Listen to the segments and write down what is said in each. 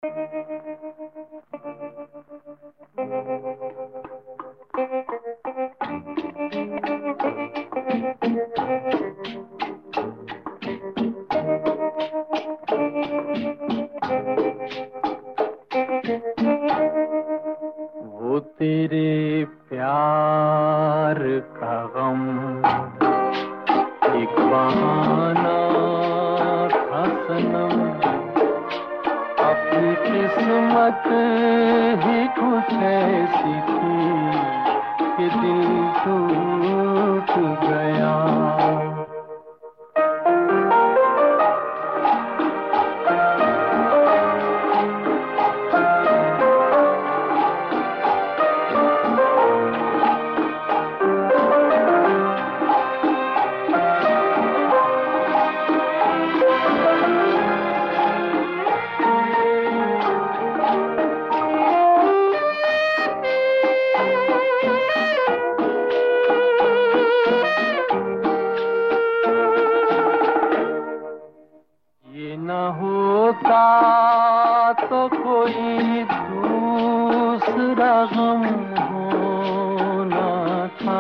वो तेरे प्यार का गम एक बहाना था सनम, अपनी किस्मत ही कुछ ऐसी थी कि दिल टूट गया। न होता तो कोई दूसरा गम होना था।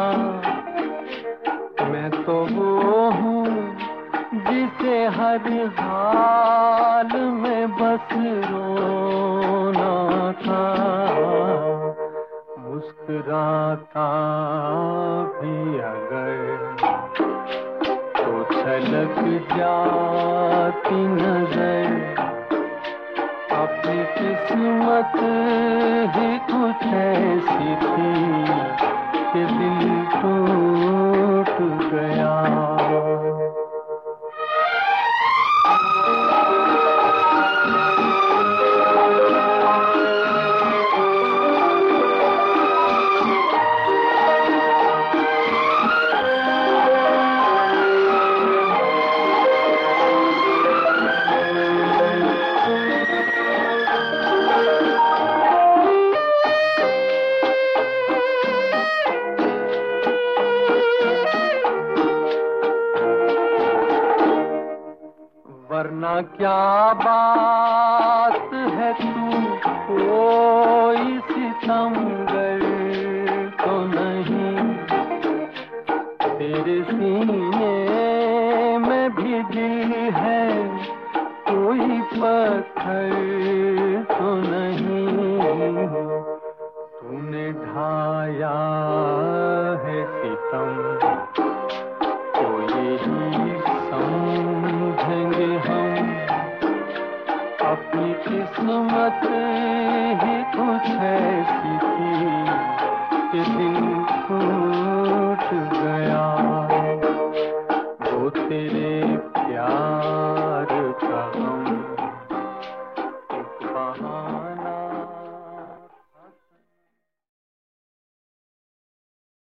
मैं तो वो हूँ जिसे हर हाल में बस रोना था। मुस्कुराता भी अगर तो छलक जाती नजर, अपनी किस्मत ही कुछ ऐसी थी कि दिल टूट गया। वरना क्या बात है तू कोई सितमगर तो नहीं, तेरे सीने में भी दिल है कोई पत्थर तो नहीं। तूने ढाया है सितम तो यही समझेंगे हम, अपनी किस्मत ही कुछ ऐसी थी कि दिल टूट गया। वो तेरे प्यार का गम एक बहाना